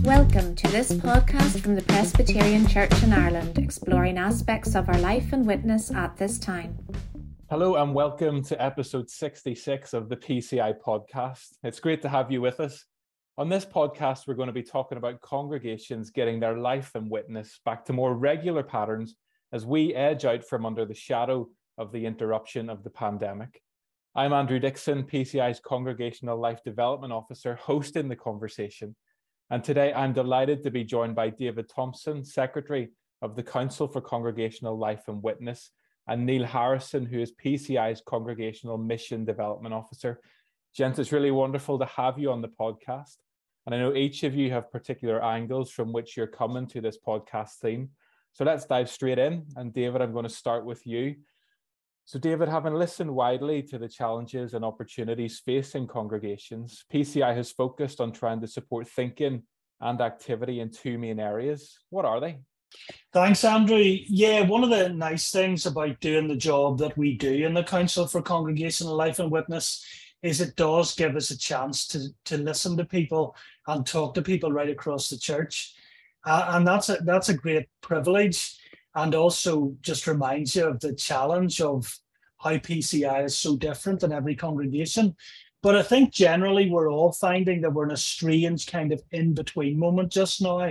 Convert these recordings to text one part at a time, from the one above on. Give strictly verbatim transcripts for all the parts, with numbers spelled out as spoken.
Welcome to this podcast from the Presbyterian Church in Ireland, exploring aspects of our life and witness at this time. Hello and welcome to episode sixty-six of the P C I podcast. It's great to have you with us. On this podcast, we're going to be talking about congregations getting their life and witness back to more regular patterns as we edge out from under the shadow of the interruption of the pandemic. I'm Andrew Dixon, P C I's Congregational Life Development Officer, hosting the conversation. And today I'm delighted to be joined by David Thompson, Secretary of the Council for Congregational Life and Witness, and Neil Harrison, who is P C I's Congregational Mission Development Officer. Gents, it's really wonderful to have you on the podcast. And I know each of you have particular angles from which you're coming to this podcast theme. So let's dive straight in. And David, I'm going to start with you. So David, having listened widely to the challenges and opportunities facing congregations, P C I has focused on trying to support thinking and activity in two main areas. What are they? Thanks, Andrew. Yeah, one of the nice things about doing the job that we do in the Council for Congregational Life and Witness is it does give us a chance to, to listen to people and talk to people right across the church. Uh, and that's a, that's a great privilege. And also just reminds you of the challenge of how P C I is so different in every congregation. But I think generally we're all finding that we're in a strange kind of in-between moment just now.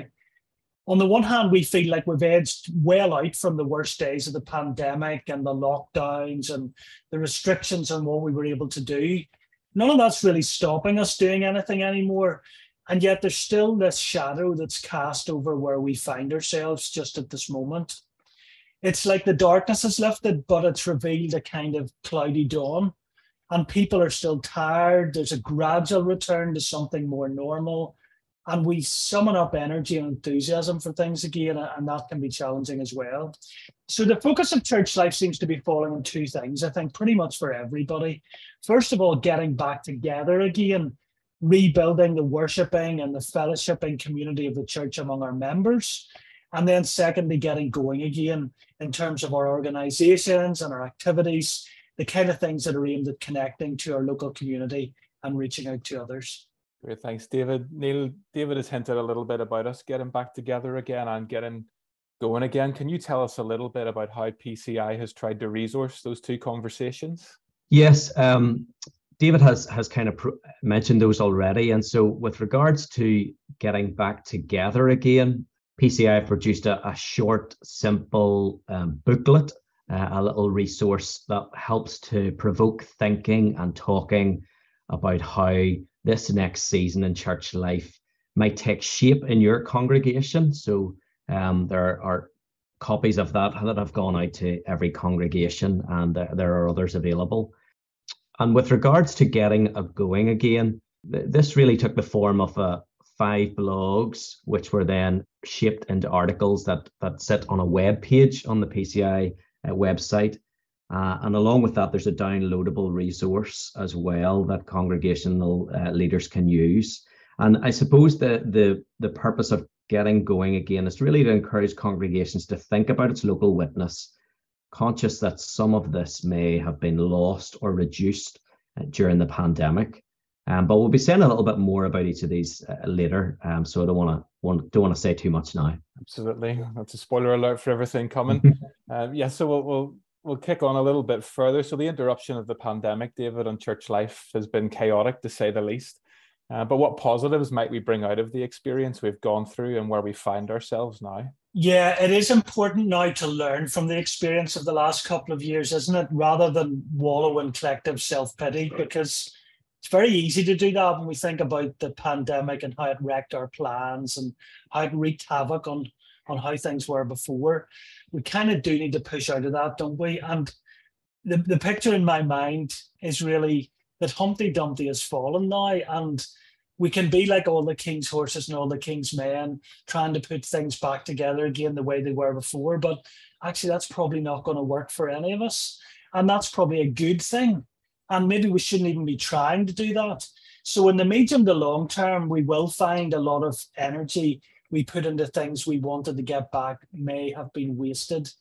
On the one hand, we feel like we've edged well out from the worst days of the pandemic and the lockdowns and the restrictions on what we were able to do. None of that's really stopping us doing anything anymore. And yet there's still this shadow that's cast over where we find ourselves just at this moment. It's like the darkness is lifted, but it's revealed a kind of cloudy dawn. And people are still tired. There's a gradual return to something more normal. And we summon up energy and enthusiasm for things again, and that can be challenging as well. So the focus of church life seems to be falling on two things, I think, pretty much for everybody. First of all, getting back together again, rebuilding the worshipping and the fellowshipping community of the church among our members. And then secondly, getting going again in terms of our organizations and our activities, the kind of things that are aimed at connecting to our local community and reaching out to others. Great, thanks, David. Neil, David has hinted a little bit about us getting back together again and getting going again. Can you tell us a little bit about how P C I has tried to resource those two conversations? Yes, um, David has has kind of pro- mentioned those already. And so with regards to getting back together again, P C I produced a, a short, simple um, booklet, uh, a little resource that helps to provoke thinking and talking about how this next season in church life might take shape in your congregation. So um, there are copies of that that have gone out to every congregation, and uh, there are others available. And with regards to getting a going again, th- this really took the form of a five blogs, which were then shaped into articles that that sit on a web page on the P C I uh, website. Uh, and along with that, there's a downloadable resource as well that congregational uh, leaders can use. And I suppose the, the, the purpose of getting going again is really to encourage congregations to think about its local witness, conscious that some of this may have been lost or reduced uh, during the pandemic. Um, but we'll be saying a little bit more about each of these uh, later. Um, so I don't want to want, don't want to say too much now. Absolutely. That's a spoiler alert for everything coming. um, yeah, so we'll, we'll We'll kick on a little bit further. So the interruption of the pandemic, David, on church life has been chaotic, to say the least. Uh, but what positives might we bring out of the experience we've gone through and where we find ourselves now? Yeah, it is important now to learn from the experience of the last couple of years, isn't it? Rather than wallow in collective self-pity, because it's very easy to do that when we think about the pandemic and how it wrecked our plans and how it wreaked havoc on on how things were before. We kind of do need to push out of that, don't we? And the, the picture in my mind is really that Humpty Dumpty has fallen now, and we can be like all the king's horses and all the king's men, trying to put things back together again the way they were before. But actually, that's probably not going to work for any of us. And that's probably a good thing. And maybe we shouldn't even be trying to do that. So in the medium to long term, we will find a lot of energy we put into things we wanted to get back may have been wasted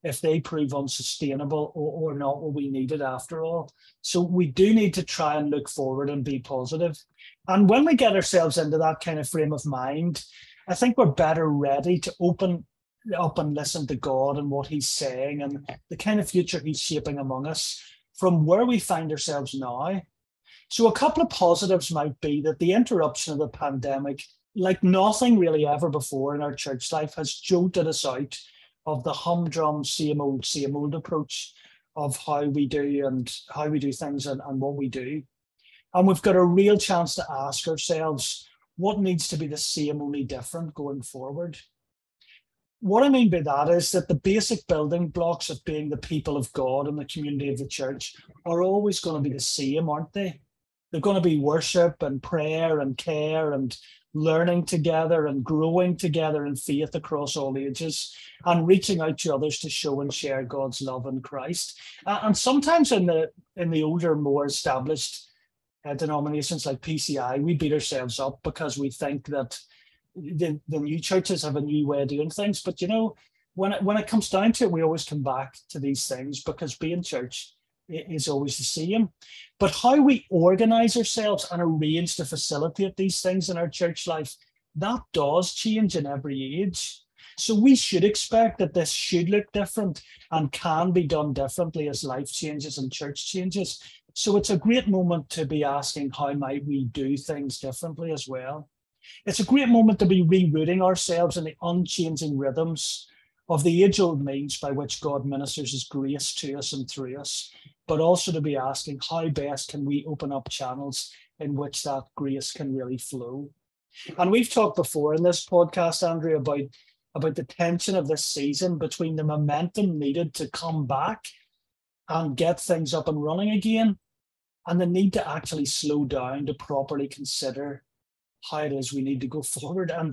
if they prove unsustainable or, or not what we needed after all. So we do need to try and look forward and be positive. And when we get ourselves into that kind of frame of mind, I think we're better ready to open up and listen to God and what he's saying and the kind of future he's shaping among us from where we find ourselves now. So a couple of positives might be that the interruption of the pandemic, like nothing really ever before in our church life, has jolted us out of the humdrum, same old, same old approach of how we do and how we do things and, and what we do. And we've got a real chance to ask ourselves, what needs to be the same, only different going forward? What I mean by that is that the basic building blocks of being the people of God and the community of the church are always going to be the same, aren't they? They're going to be worship and prayer and care and learning together and growing together in faith across all ages and reaching out to others to show and share God's love in Christ. Uh, and sometimes in the in the older, more established uh, denominations like P C I, we beat ourselves up because we think that The, the new churches have a new way of doing things. But, you know, when it, when it comes down to it, we always come back to these things because being church is always the same. But how we organize ourselves and arrange to facilitate these things in our church life, that does change in every age. So we should expect that this should look different and can be done differently as life changes and church changes. So it's a great moment to be asking, how might we do things differently as well? It's a great moment to be rerouting ourselves in the unchanging rhythms of the age-old means by which God ministers his grace to us and through us, but also to be asking, how best can we open up channels in which that grace can really flow? And we've talked before in this podcast, Andrew, about, about the tension of this season between the momentum needed to come back and get things up and running again, and the need to actually slow down to properly consider how it is we need to go forward. And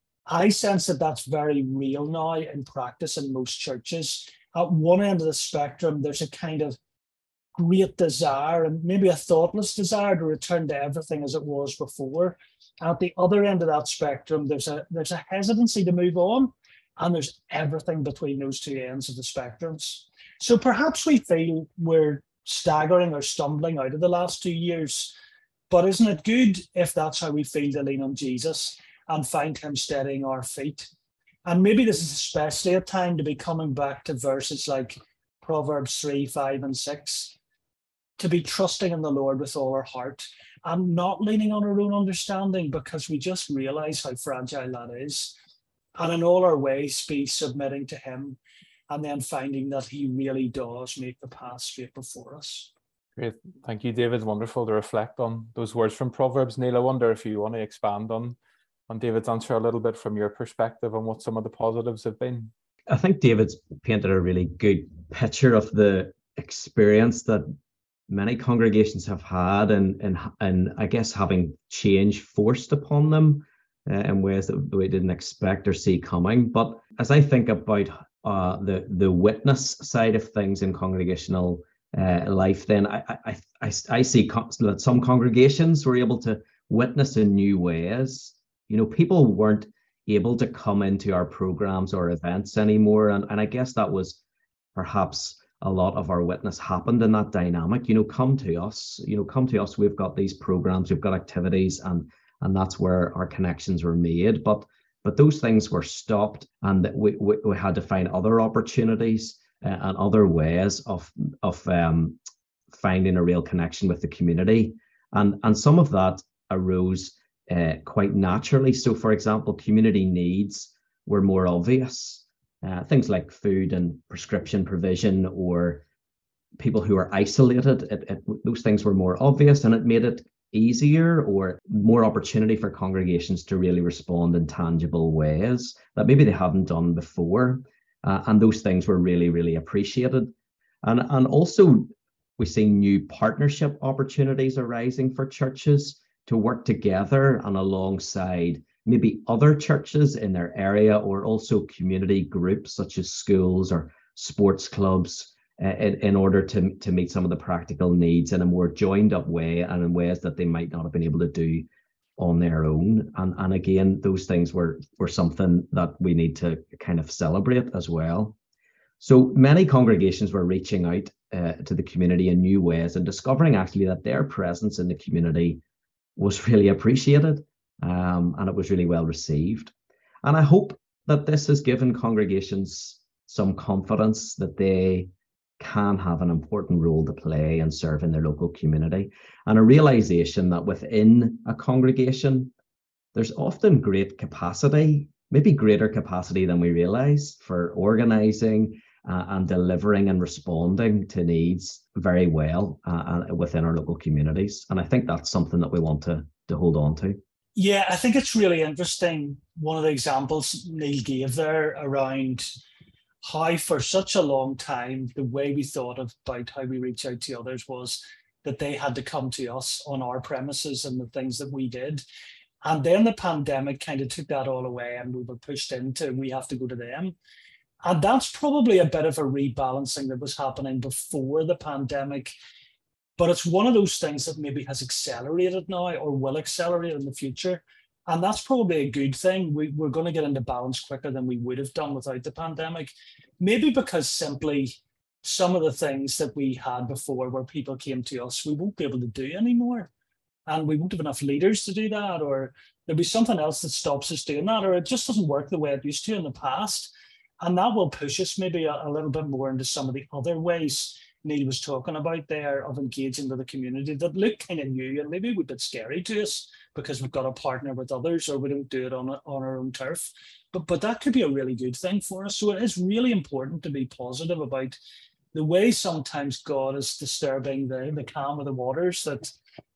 I sense that that's very real now in practice in most churches. At one end of the spectrum, there's a kind of great desire and maybe a thoughtless desire to return to everything as it was before. And at the other end of that spectrum, there's a there's a hesitancy to move on, and there's everything between those two ends of the spectrums. So perhaps we feel we're staggering or stumbling out of the last two years. But isn't it good if that's how we feel to lean on Jesus and find him steadying our feet? And maybe this is especially a time to be coming back to verses like Proverbs three, five, and six, to be trusting in the Lord with all our heart and not leaning on our own understanding, because we just realize how fragile that is. And in all our ways, be submitting to him and then finding that he really does make the path straight before us. Great. Thank you, David. Wonderful to reflect on those words from Proverbs. Neil, I wonder if you want to expand on, on David's answer a little bit from your perspective on what some of the positives have been. I think David's painted a really good picture of the experience that many congregations have had and, and, and I guess having change forced upon them uh, in ways that we didn't expect or see coming. But as I think about uh, the, the witness side of things in congregational Uh, life, then I, I I I see that some congregations were able to witness in new ways. You know, people weren't able to come into our programs or events anymore, and, and I guess that was perhaps a lot of our witness happened in that dynamic. You know, come to us. You know, come to us. We've got these programs, we've got activities, and and that's where our connections were made. But but those things were stopped, and we we, we had to find other opportunities Uh, and other ways of of um, finding a real connection with the community, and and some of that arose uh, quite naturally. So, for example, community needs were more obvious. Uh, things like food and prescription provision, or people who are isolated. It, it, those things were more obvious, and it made it easier or more opportunity for congregations to really respond in tangible ways that maybe they haven't done before. Uh, and those things were really, really appreciated. And, and also, we see new partnership opportunities arising for churches to work together and alongside maybe other churches in their area, or also community groups such as schools or sports clubs, uh, in, in order to, to meet some of the practical needs in a more joined up way and in ways that they might not have been able to do on their own. And, and again, those things were, were something that we need to kind of celebrate as well. So many congregations were reaching out uh, to the community in new ways and discovering actually that their presence in the community was really appreciated, um, and it was really well received. And I hope that this has given congregations some confidence that they can have an important role to play in serving their local community, and a realization that within a congregation, there's often great capacity, maybe greater capacity than we realize, for organizing uh, and delivering and responding to needs very well uh, within our local communities. And I think that's something that we want to, to hold on to. Yeah, I think it's really interesting. One of the examples Neil gave there around how for such a long time, the way we thought about how we reach out to others was that they had to come to us on our premises and the things that we did. And then the pandemic kind of took that all away, and we were pushed into, we have to go to them. And that's probably a bit of a rebalancing that was happening before the pandemic. But it's one of those things that maybe has accelerated now or will accelerate in the future. And that's probably a good thing. We, we're going to get into balance quicker than we would have done without the pandemic. Maybe because simply some of the things that we had before where people came to us, we won't be able to do anymore. And we won't have enough leaders to do that, or there'll be something else that stops us doing that, or it just doesn't work the way it used to in the past. And that will push us maybe a, a little bit more into some of the other ways Neil was talking about there of engaging with the community that look kind of new and maybe a bit scary to us because we've got to partner with others or we don't do it on, on our own turf. But, but that could be a really good thing for us. So it is really important to be positive about the way sometimes God is disturbing the, the calm of the waters, that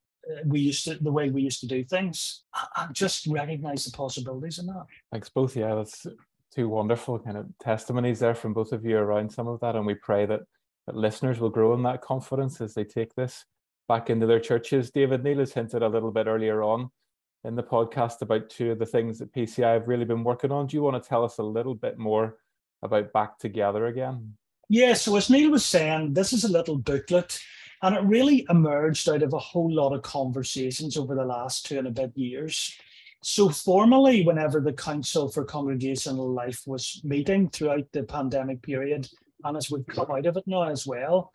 we used to, the way we used to do things, and just recognize the possibilities in that. Thanks both. Yeah, that's two wonderful kind of testimonies there from both of you around some of that. And we pray that, that listeners will grow in that confidence as they take this back into their churches. David, Neil has hinted a little bit earlier on in the podcast about two of the things that P C I have really been working on. Do you want to tell us a little bit more about Back Together Again? Yeah, so as Neil was saying, this is a little booklet, and it really emerged out of a whole lot of conversations over the last two and a bit years. So formally, whenever the Council for Congregational Life was meeting throughout the pandemic period, and as we've come out of it now as well,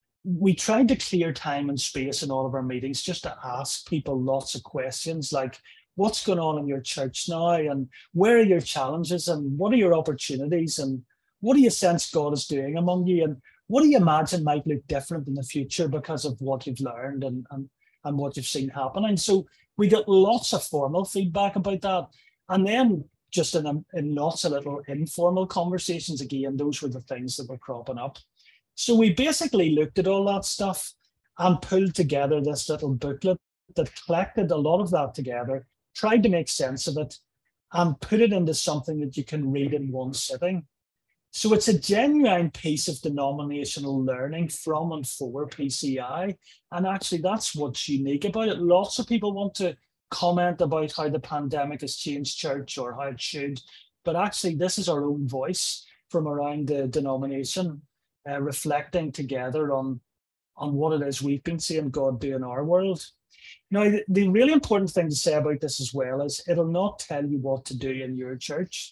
we tried to clear time and space in all of our meetings just to ask people lots of questions like, what's going on in your church now? And where are your challenges? And what are your opportunities? And what do you sense God is doing among you? And what do you imagine might look different in the future because of what you've learned and, and, and what you've seen happening? So we got lots of formal feedback about that. And then just in, in lots of little informal conversations, again, those were the things that were cropping up. So we basically looked at all that stuff and pulled together this little booklet that collected a lot of that together, tried to make sense of it, and put it into something that you can read in one sitting. So it's a genuine piece of denominational learning from and for P C I. And actually, that's what's unique about it. Lots of people want to comment about how the pandemic has changed church or how it should. But actually, this is our own voice from around the denomination, uh, reflecting together on, on what it is we've been seeing God do in our world. Now, the, the really important thing to say about this as well is it'll not tell you what to do in your church.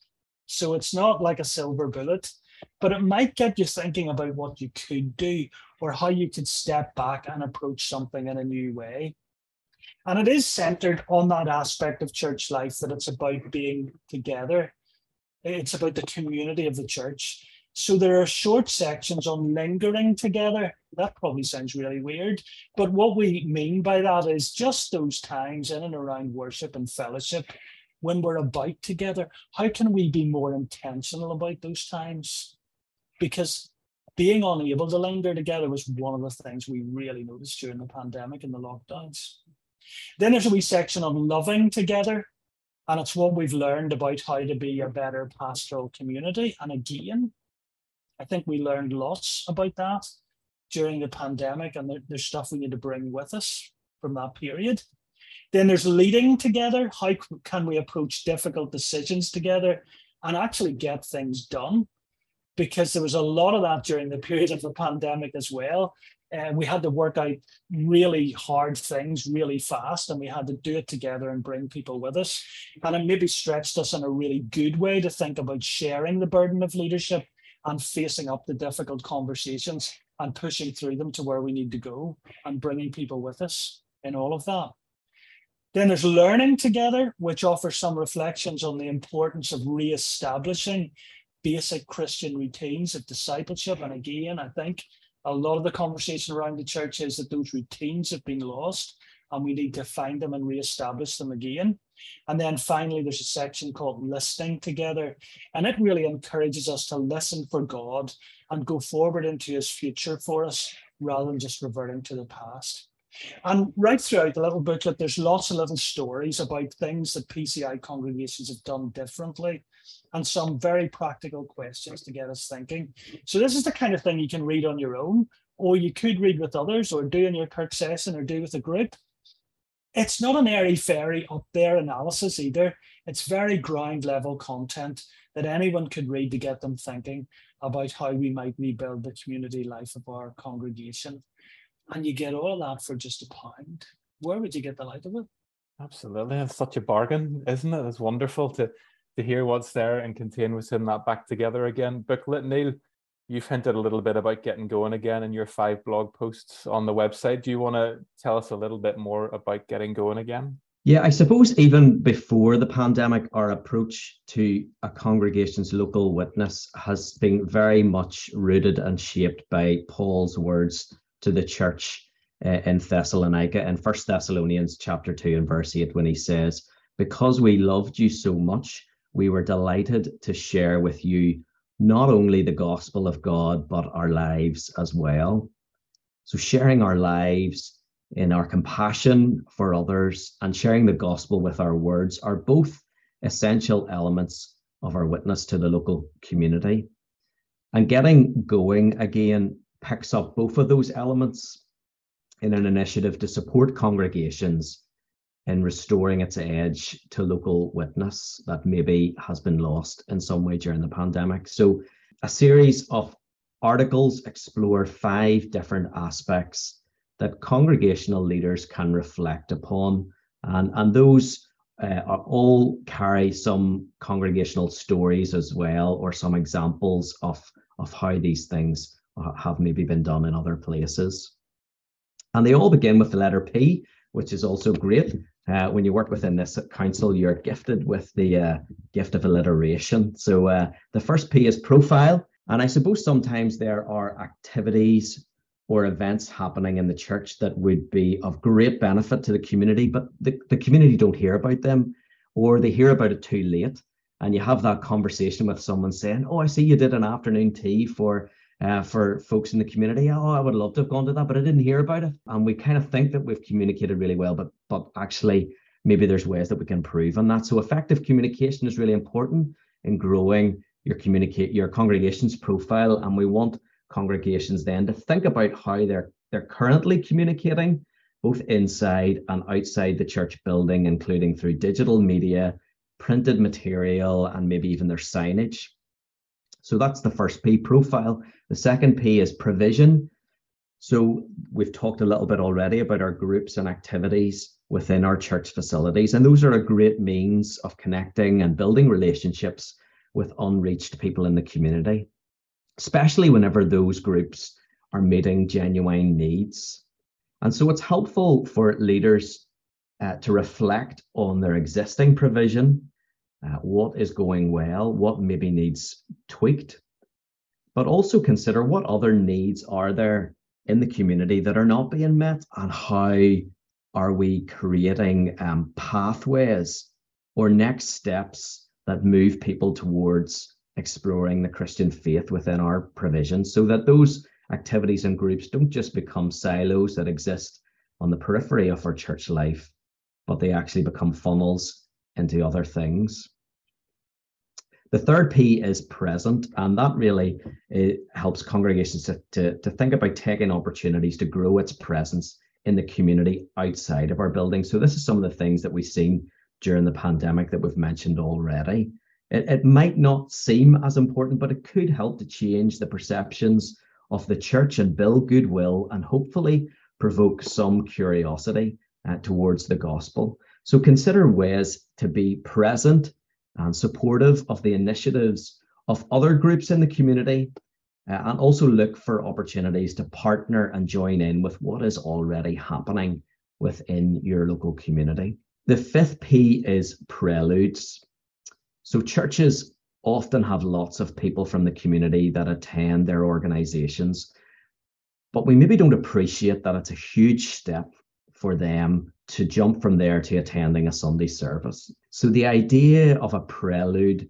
So it's not like a silver bullet, but it might get you thinking about what you could do or how you could step back and approach something in a new way. And it is centered on that aspect of church life that it's about being together. It's about the community of the church. So there are short sections on lingering together. That probably sounds really weird, but what we mean by that is just those times in and around worship and fellowship when we're about together. How can we be more intentional about those times? Because being unable to linger together was one of the things we really noticed during the pandemic and the lockdowns. Then there's a wee section on loving together, and it's what we've learned about how to be a better pastoral community. And again, I think we learned lots about that during the pandemic, and there, there's stuff we need to bring with us from that period. Then there's leading together. How can we approach difficult decisions together and actually get things done? Because there was a lot of that during the period of the pandemic as well. And uh, we had to work out really hard things really fast, and we had to do it together and bring people with us. And it maybe stretched us in a really good way to think about sharing the burden of leadership and facing up the difficult conversations and pushing through them to where we need to go and bringing people with us in all of that. Then there's learning together, which offers some reflections on the importance of re-establishing basic Christian routines of discipleship. And again, I think a lot of the conversation around the church is that those routines have been lost and we need to find them and re-establish them again. And then finally, there's a section called listening together. And it really encourages us to listen for God and go forward into his future for us rather than just reverting to the past. And right throughout the little booklet, there's lots of little stories about things that P C I congregations have done differently and some very practical questions to get us thinking. So this is the kind of thing you can read on your own, or you could read with others, or do in your Kirk session, or do with a group. It's not an airy-fairy up there analysis either. It's very ground level content that anyone could read to get them thinking about how we might rebuild the community life of our congregation. And you get all of that for just a pound. Where would you get the light of it? Absolutely. It's such a bargain, isn't it? It's wonderful to, to hear what's there and contain within that back together again booklet. Neil, you've hinted a little bit about getting going again in your five blog posts on the website. Do you want to tell us a little bit more about getting going again? Yeah, I suppose even before the pandemic, our approach to a congregation's local witness has been very much rooted and shaped by Paul's words to the church uh, in Thessalonica in First Thessalonians chapter two and verse eight, when he says, "Because we loved you so much, we were delighted to share with you not only the gospel of God, but our lives as well." So sharing our lives in our compassion for others and sharing the gospel with our words are both essential elements of our witness to the local community. And getting going again picks up both of those elements in an initiative to support congregations in restoring its edge to local witness that maybe has been lost in some way during the pandemic. So a series of articles explore five different aspects that congregational leaders can reflect upon. And, and those uh, are all carry some congregational stories as well, or some examples of, of how these things have maybe been done in other places. And they all begin with the letter P, which is also great. Uh, when you work within this council, you're gifted with the uh, gift of alliteration. So uh, the first P is profile. And I suppose sometimes there are activities or events happening in the church that would be of great benefit to the community, but the, the community don't hear about them, or they hear about it too late. And you have that conversation with someone saying, "Oh, I see you did an afternoon tea for Uh, for folks in the community. Oh, I would love to have gone to that, but I didn't hear about it." And we kind of think that we've communicated really well, but but actually maybe there's ways that we can improve on that. So effective communication is really important in growing your communicate your congregation's profile. And we want congregations then to think about how they're they're currently communicating, both inside and outside the church building, including through digital media, printed material, and maybe even their signage. So that's the first P, profile. The second P is provision. So we've talked a little bit already about our groups and activities within our church facilities, and those are a great means of connecting and building relationships with unreached people in the community, especially whenever those groups are meeting genuine needs. And so it's helpful for leaders uh, to reflect on their existing provision. Uh, what is going well, what maybe needs tweaked, but also consider what other needs are there in the community that are not being met, and how are we creating um, pathways or next steps that move people towards exploring the Christian faith within our provision, so that those activities and groups don't just become silos that exist on the periphery of our church life, but they actually become funnels into other things. The third P is present, and that really uh, helps congregations to, to, to think about taking opportunities to grow its presence in the community outside of our building. So this is some of the things that we've seen during the pandemic that we've mentioned already. It, it might not seem as important, but it could help to change the perceptions of the church and build goodwill, and hopefully provoke some curiosity uh, towards the gospel. So consider ways to be present and supportive of the initiatives of other groups in the community, uh, and also look for opportunities to partner and join in with what is already happening within your local community. The fifth P is preludes. So churches often have lots of people from the community that attend their organizations, but we maybe don't appreciate that it's a huge step for them to jump from there to attending a Sunday service. So the idea of a prelude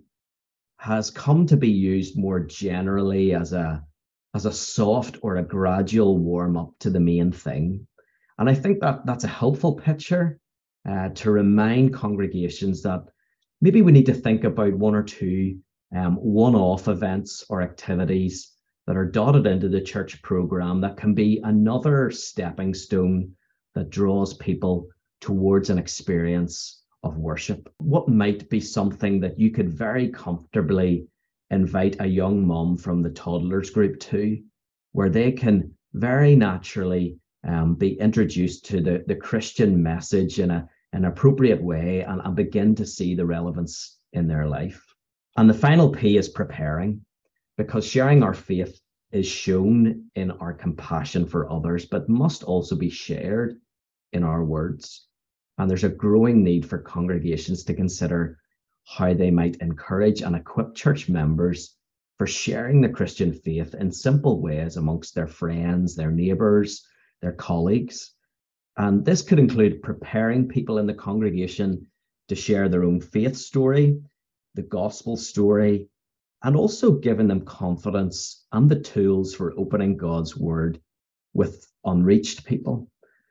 has come to be used more generally as a, as a soft or a gradual warm-up to the main thing. And I think that that's a helpful picture uh, to remind congregations that maybe we need to think about one or two um, one-off events or activities that are dotted into the church program that can be another stepping stone that draws people towards an experience of worship. What might be something that you could very comfortably invite a young mum from the toddlers group to, where they can very naturally um, be introduced to the, the Christian message in a, an appropriate way and, and begin to see the relevance in their life. And the final P is preparing, because sharing our faith is shown in our compassion for others, but must also be shared in our words. And there's a growing need for congregations to consider how they might encourage and equip church members for sharing the Christian faith in simple ways amongst their friends, their neighbours, their colleagues. And this could include preparing people in the congregation to share their own faith story, the gospel story, and also giving them confidence and the tools for opening God's word with unreached people.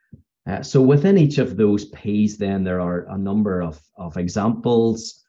Uh, so within each of those P's, then there are a number of, of examples,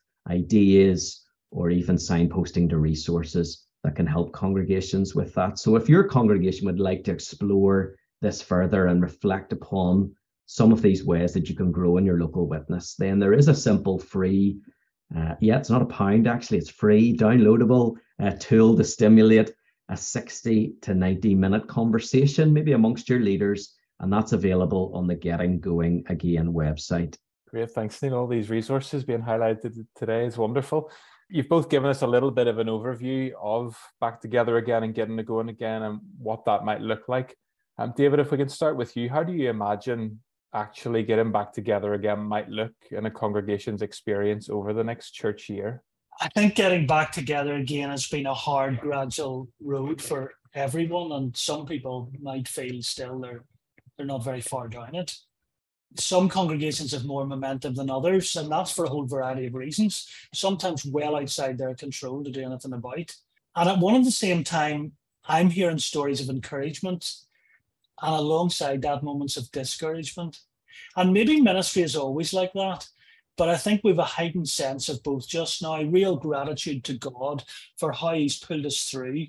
ideas, or even signposting to resources that can help congregations with that. So if your congregation would like to explore this further and reflect upon some of these ways that you can grow in your local witness, then there is a simple free, uh, yeah, it's not a pound actually, it's free, downloadable uh, tool to stimulate a sixty to ninety minute conversation, maybe amongst your leaders, and that's available on the Getting Going Again website. Great, thanks, Neil. All these resources being highlighted today is wonderful. You've both given us a little bit of an overview of Back Together Again and Getting to Going Again and what that might look like. Um, David, if we can start with you, how do you imagine actually getting back together again might look in a congregation's experience over the next church year? I think getting back together again has been a hard, gradual road for everyone, and some people might feel still they're, they're not very far down it. Some congregations have more momentum than others, and that's for a whole variety of reasons, sometimes well outside their control to do anything about. And at one and the same time, I'm hearing stories of encouragement, and alongside that, moments of discouragement. And maybe ministry is always like that, but I think we've a heightened sense of both just now, real gratitude to God for how he's pulled us through,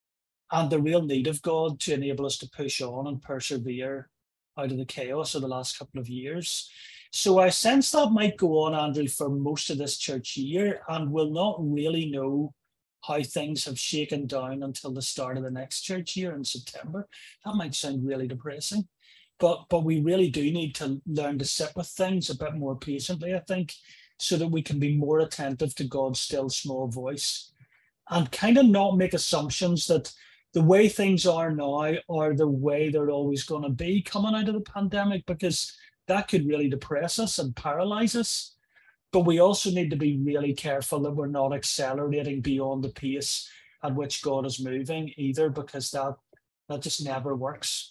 and the real need of God to enable us to push on and persevere out of the chaos of the last couple of years. So I sense that might go on, Andrew, for most of this church year, and we'll not really know how things have shaken down until the start of the next church year in September. That might sound really depressing, but but we really do need to learn to sit with things a bit more patiently, I think, so that we can be more attentive to God's still small voice and kind of not make assumptions that the way things are now are the way they're always going to be coming out of the pandemic, because that could really depress us and paralyze us. But we also need to be really careful that we're not accelerating beyond the pace at which God is moving either, because that, that just never works.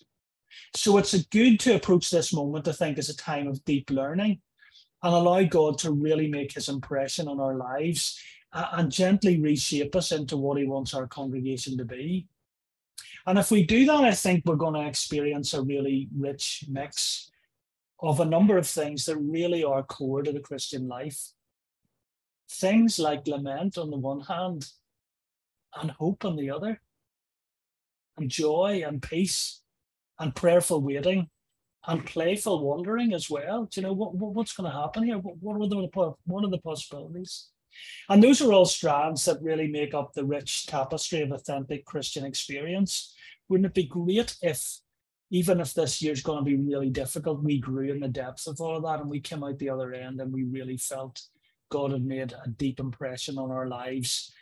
So it's good to approach this moment, I think, as a time of deep learning and allow God to really make his impression on our lives and gently reshape us into what he wants our congregation to be. And if we do that, I think we're going to experience a really rich mix of a number of things that really are core to the Christian life. Things like lament on the one hand, and hope on the other, and joy and peace, and prayerful waiting, and playful wondering as well. Do you know, what, what what's going to happen here? What, what, are the, what are the possibilities? And those are all strands that really make up the rich tapestry of authentic Christian experience. Wouldn't it be great if, even if this year's going to be really difficult, we grew in the depths of all of that and we came out the other end and we really felt God had made a deep impression on our lives,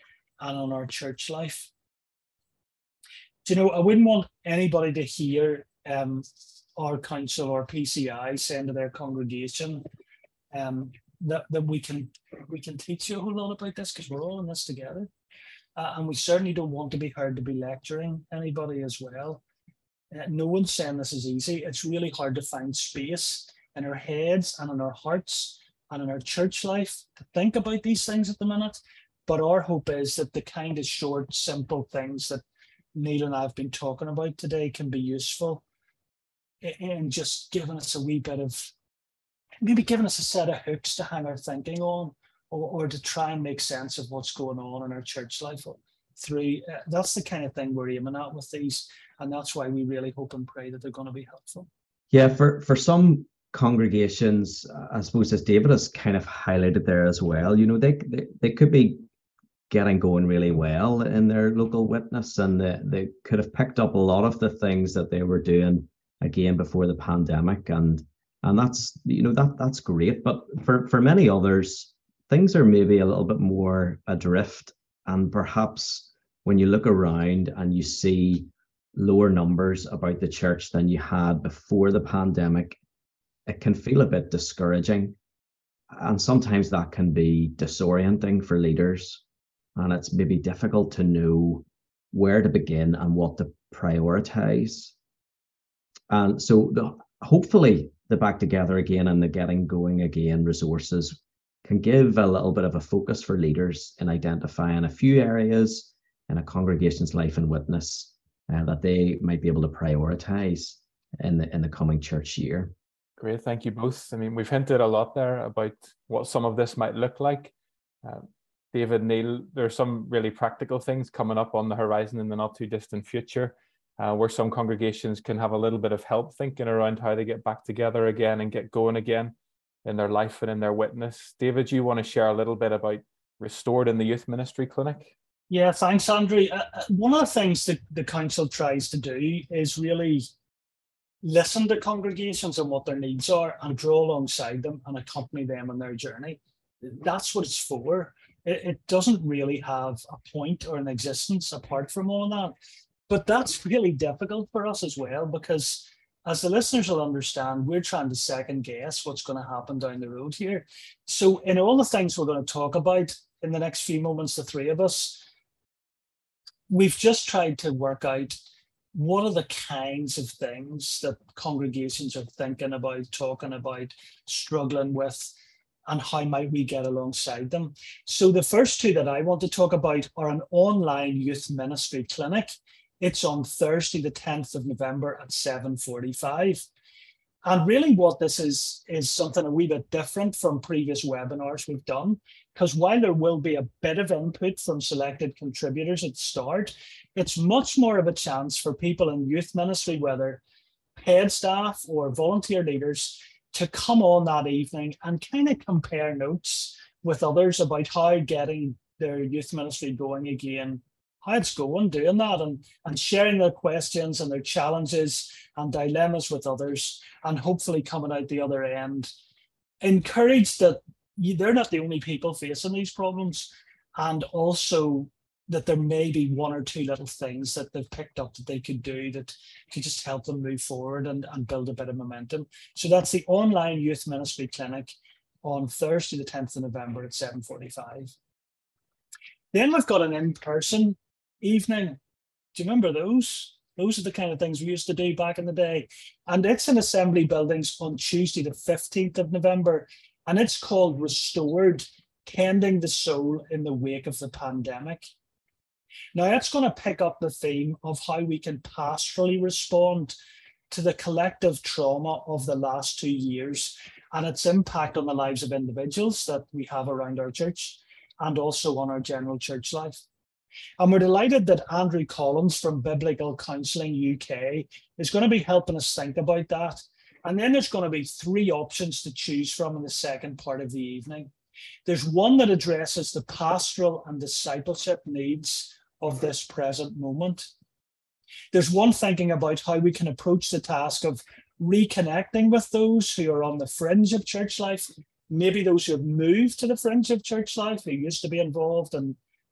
and on our church life. Do you know, I wouldn't want anybody to hear um, our council or P C I saying to their congregation um, that, that we can we can teach you a whole lot about this because we're all in this together. Uh, and we certainly don't want to be heard to be lecturing anybody as well. Uh, no one's saying this is easy. It's really hard to find space in our heads and in our hearts and in our church life to think about these things at the minute. But our hope is that the kind of short, simple things that Neil and I have been talking about today can be useful in just giving us a wee bit of, maybe giving us a set of hooks to hang our thinking on, or, or to try and make sense of what's going on in our church life through. Uh, that's the kind of thing we're aiming at with these. And that's why we really hope and pray that they're going to be helpful. Yeah, for, for some congregations, I suppose, as David has kind of highlighted there as well, you know, they they, they could be getting going really well in their local witness, and they, they could have picked up a lot of the things that they were doing again before the pandemic, and and that's, you know, that that's great. But for for many others, things are maybe a little bit more adrift, and perhaps when you look around and you see lower numbers about the church than you had before the pandemic, it can feel a bit discouraging, and sometimes that can be disorienting for leaders. And it's maybe difficult to know where to begin and what to prioritize. And so the, hopefully the Back Together Again and the Getting Going Again resources can give a little bit of a focus for leaders in identifying a few areas in a congregation's life and witness uh, that they might be able to prioritize in the, in the coming church year. Great, thank you both. I mean, we've hinted a lot there about what some of this might look like. Um, David, Neil, there are some really practical things coming up on the horizon in the not too distant future, uh, where some congregations can have a little bit of help thinking around how they get back together again and get going again in their life and in their witness. David, you want to share a little bit about Restored in the Youth Ministry Clinic? Yeah, thanks, Andrew. Uh, one of the things that the council tries to do is really listen to congregations and what their needs are and draw alongside them and accompany them on their journey. That's what it's for. It, it doesn't really have a point or an existence apart from all of that. But that's really difficult for us as well, because as the listeners will understand, we're trying to second guess what's going to happen down the road here. So in all the things we're going to talk about in the next few moments, the three of us, we've just tried to work out what are the kinds of things that congregations are thinking about, talking about, struggling with, and how might we get alongside them. So the first two that I want to talk about are an online youth ministry clinic. It's on Thursday, the tenth of November at seven forty-five. And really what this is, is something a wee bit different from previous webinars we've done, because while there will be a bit of input from selected contributors at the start, it's much more of a chance for people in youth ministry, whether paid staff or volunteer leaders, to come on that evening and kind of compare notes with others about how getting their youth ministry going again, how it's going, doing that, and, and sharing their questions and their challenges and dilemmas with others, and hopefully coming out the other end encouraged that you, they're not the only people facing these problems, and also that there may be one or two little things that they've picked up that they could do that could just help them move forward and, and build a bit of momentum. So that's the online youth ministry clinic on Thursday, the tenth of November at seven forty-five. Then we've got an in-person evening. Do you remember those? Those are the kind of things we used to do back in the day. And it's in Assembly Buildings on Tuesday, the fifteenth of November. And it's called Restored, Tending the Soul in the Wake of the Pandemic. Now, that's going to pick up the theme of how we can pastorally respond to the collective trauma of the last two years and its impact on the lives of individuals that we have around our church and also on our general church life. And we're delighted that Andrew Collins from Biblical Counselling U K is going to be helping us think about that. And then there's going to be three options to choose from in the second part of the evening. There's one that addresses the pastoral and discipleship needs of this present moment. There's one thinking about how we can approach the task of reconnecting with those who are on the fringe of church life, maybe those who have moved to the fringe of church life, who used to be involved in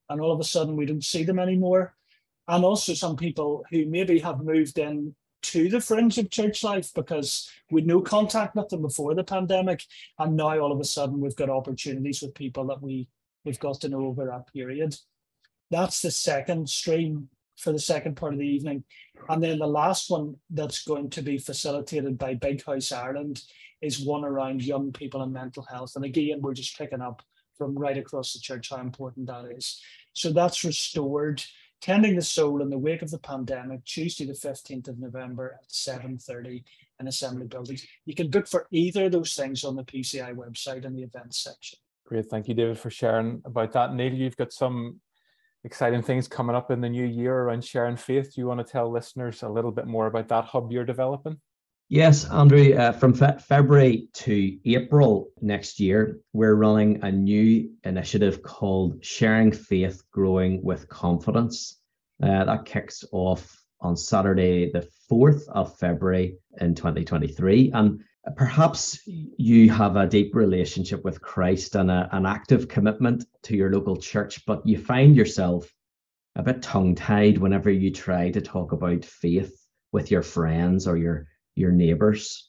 and all of a sudden we don't see them anymore. And also some people who maybe have moved in to the fringe of church life because we'd no contact with them before the pandemic, and now all of a sudden we've got opportunities with people that we, we've got to know over that period. That's the second stream for the second part of the evening. And then the last one that's going to be facilitated by Big House Ireland is one around young people and mental health. And again, we're just picking up from right across the church how important that is. So that's Restored, Tending the Soul in the Wake of the Pandemic, Tuesday the fifteenth of November at seven thirty in Assembly Buildings. You can book for either of those things on the P C I website in the events section. Great, thank you, David, for sharing about that. Neil, you've got some exciting things coming up in the new year around sharing faith. Do you want to tell listeners a little bit more about that hub you're developing? Yes, Andrew, uh, from fe- February to April next year, we're running a new initiative called Sharing Faith, Growing with Confidence. Uh, that kicks off on Saturday, the fourth of February in twenty twenty-three. And perhaps you have a deep relationship with Christ and a, an active commitment to your local church, but you find yourself a bit tongue-tied whenever you try to talk about faith with your friends or your your neighbors.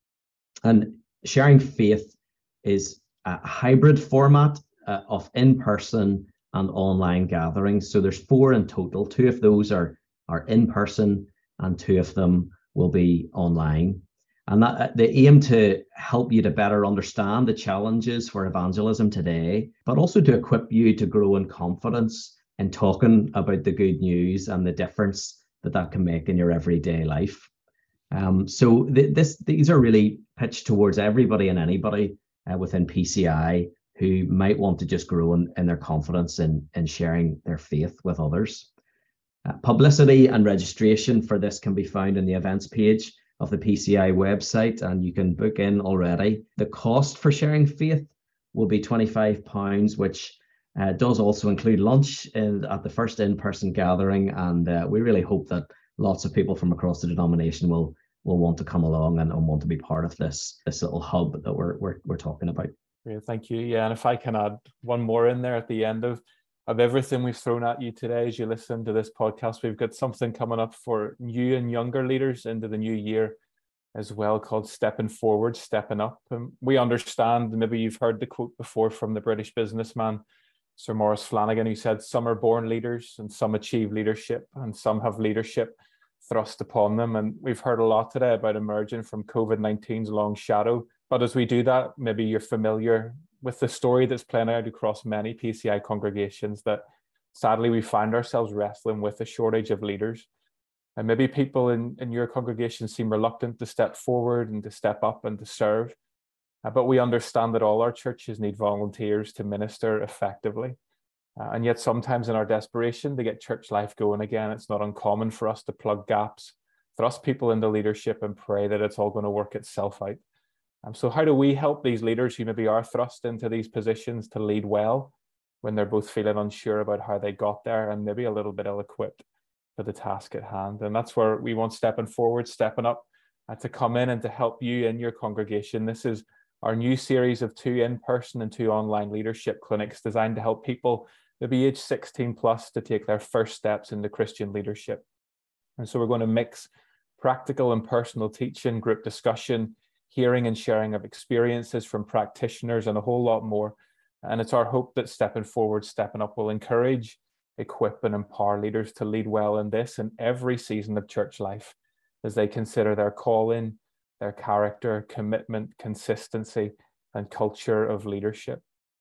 And Sharing Faith is a hybrid format uh, of in-person and online gatherings. So there's four in total. Two of those are, are in-person and two of them will be online. And that they aim to help you to better understand the challenges for evangelism today, but also to equip you to grow in confidence in talking about the good news and the difference that that can make in your everyday life. Um, so th- this these are really pitched towards everybody and anybody uh, within P C I who might want to just grow in, in their confidence in, in sharing their faith with others. Uh, publicity and registration for this can be found in the events page of the P C I website, and you can book in already. The cost for Sharing Faith will be twenty-five pounds, which uh, does also include lunch in, at the first in-person gathering, and uh, we really hope that lots of people from across the denomination will will want to come along and, and want to be part of this this little hub that we're we're we're talking about. Great, thank you. Yeah, and if I can add one more in there at the end of of everything we've thrown at you today as you listen to this podcast, we've got something coming up for new and younger leaders into the new year as well, called Stepping Forward, Stepping Up. And we understand, maybe you've heard the quote before from the British businessman Sir Maurice Flanagan, who said some are born leaders and some achieve leadership and some have leadership thrust upon them. And we've heard a lot today about emerging from COVID nineteen's long shadow. But as we do that, maybe you're familiar with the story that's playing out across many P C I congregations, that sadly we find ourselves wrestling with a shortage of leaders. And maybe people in, in your congregation seem reluctant to step forward and to step up and to serve. Uh, but we understand that all our churches need volunteers to minister effectively. Uh, and yet sometimes in our desperation to get church life going again, it's not uncommon for us to plug gaps, thrust people into leadership and pray that it's all going to work itself out. Um, so how do we help these leaders who maybe are thrust into these positions to lead well when they're both feeling unsure about how they got there and maybe a little bit ill-equipped for the task at hand? And that's where we want Stepping Forward, Stepping Up uh, to come in and to help you in your congregation. This is our new series of two in-person and two online leadership clinics designed to help people maybe age sixteen plus to take their first steps into Christian leadership. And so we're going to mix practical and personal teaching, group discussion, hearing and sharing of experiences from practitioners, and a whole lot more. And it's our hope that Stepping Forward, Stepping Up will encourage, equip and empower leaders to lead well in this and every season of church life as they consider their calling, their character, commitment, consistency, and culture of leadership.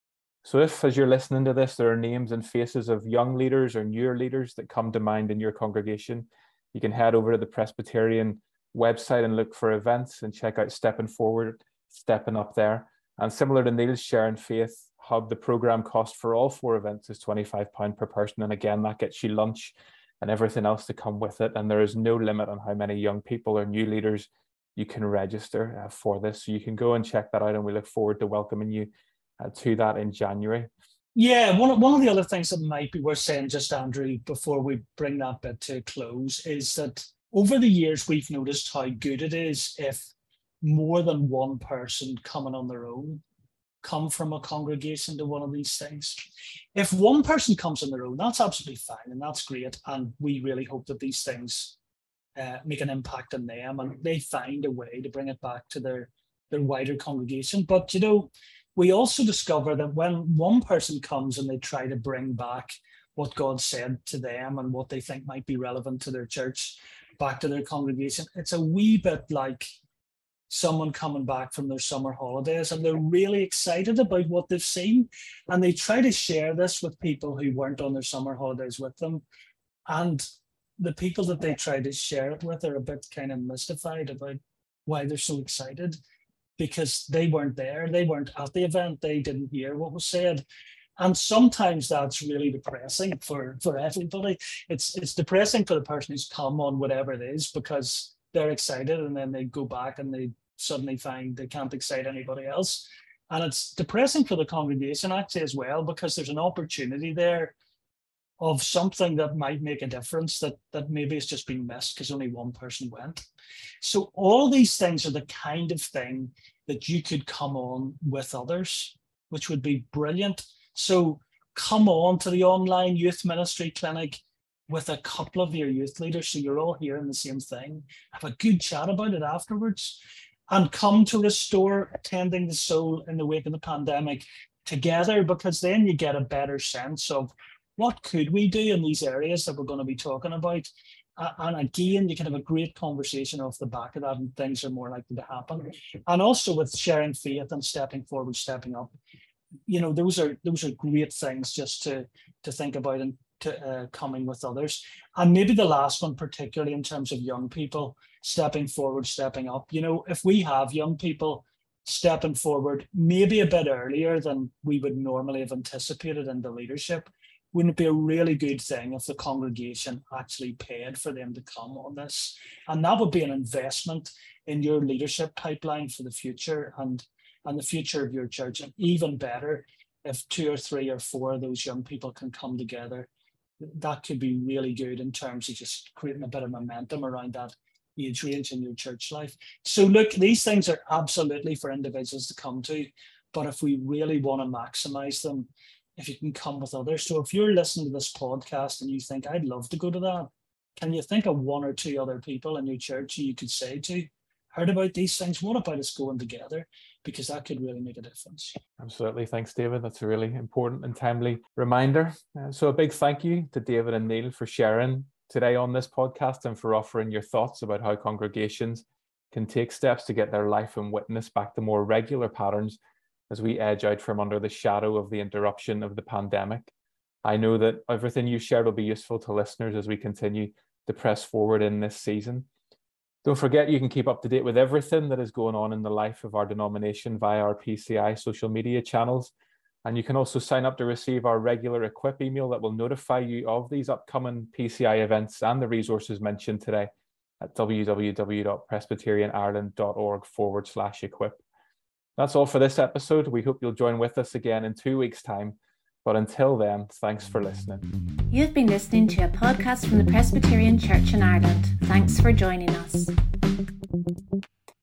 So if, as you're listening to this, there are names and faces of young leaders or newer leaders that come to mind in your congregation, you can head over to the Presbyterian website and look for events and check out Stepping Forward, Stepping Up there. And similar to Neil's Sharing Faith Hub, the program cost for all four events is twenty-five pounds per person. And again, that gets you lunch and everything else to come with it. And there is no limit on how many young people or new leaders you can register uh, for this. So you can go and check that out, and we look forward to welcoming you uh, to that in January. Yeah, one, one of the other things that might be worth saying, just Andrew, before we bring that bit to a close, is that over the years, we've noticed how good it is if more than one person coming on their own come from a congregation to one of these things. If one person comes on their own, that's absolutely fine and that's great. And we really hope that these things uh, make an impact on them and they find a way to bring it back to their, their wider congregation. But, you know, we also discover that when one person comes and they try to bring back what God said to them and what they think might be relevant to their church back to their congregation, it's a wee bit like someone coming back from their summer holidays and they're really excited about what they've seen. And they try to share this with people who weren't on their summer holidays with them. And the people that they try to share it with are a bit kind of mystified about why they're so excited, because they weren't there. They weren't at the event. They didn't hear what was said. And sometimes that's really depressing for, for everybody. It's it's depressing for the person who's come on whatever it is because they're excited and then they go back and they suddenly find they can't excite anybody else. And it's depressing for the congregation actually as well, because there's an opportunity there of something that might make a difference that, that maybe it's just been missed because only one person went. So all these things are the kind of thing that you could come on with others, which would be brilliant. So come on to the online youth ministry clinic with a couple of your youth leaders, so you're all hearing the same thing. Have a good chat about it afterwards, and come to Restore Attending the Soul in the wake of the pandemic together, because then you get a better sense of what could we do in these areas that we're going to be talking about. Uh, and again, you can have a great conversation off the back of that, and things are more likely to happen. And also with sharing faith and stepping forward, stepping up. You know, those are those are great things just to to think about and to uh, coming with others. And maybe the last one, particularly in terms of young people stepping forward, stepping up. You know, if we have young people stepping forward, maybe a bit earlier than we would normally have anticipated in the leadership, wouldn't it be a really good thing if the congregation actually paid for them to come on this? And that would be an investment in your leadership pipeline for the future and and the future of your church. And even better, if two or three or four of those young people can come together, that could be really good in terms of just creating a bit of momentum around that age range in your church life. So look, these things are absolutely for individuals to come to, but if we really want to maximize them, if you can come with others. So if you're listening to this podcast and you think, I'd love to go to that, can you think of one or two other people in your church who you could say to, heard about these things, what about us going together? Because that could really make a difference. Absolutely. Thanks, David. That's a really important and timely reminder. Uh, so a big thank you to David and Neil for sharing today on this podcast and for offering your thoughts about how congregations can take steps to get their life and witness back to more regular patterns as we edge out from under the shadow of the interruption of the pandemic. I know that everything you shared will be useful to listeners as we continue to press forward in this season. Don't forget, you can keep up to date with everything that is going on in the life of our denomination via our P C I social media channels. And you can also sign up to receive our regular Equip email that will notify you of these upcoming P C I events and the resources mentioned today at www.presbyterianireland.org forward slash equip. That's all for this episode. We hope you'll join with us again in two weeks' time. But until then, thanks for listening. You've been listening to a podcast from the Presbyterian Church in Ireland. Thanks for joining us.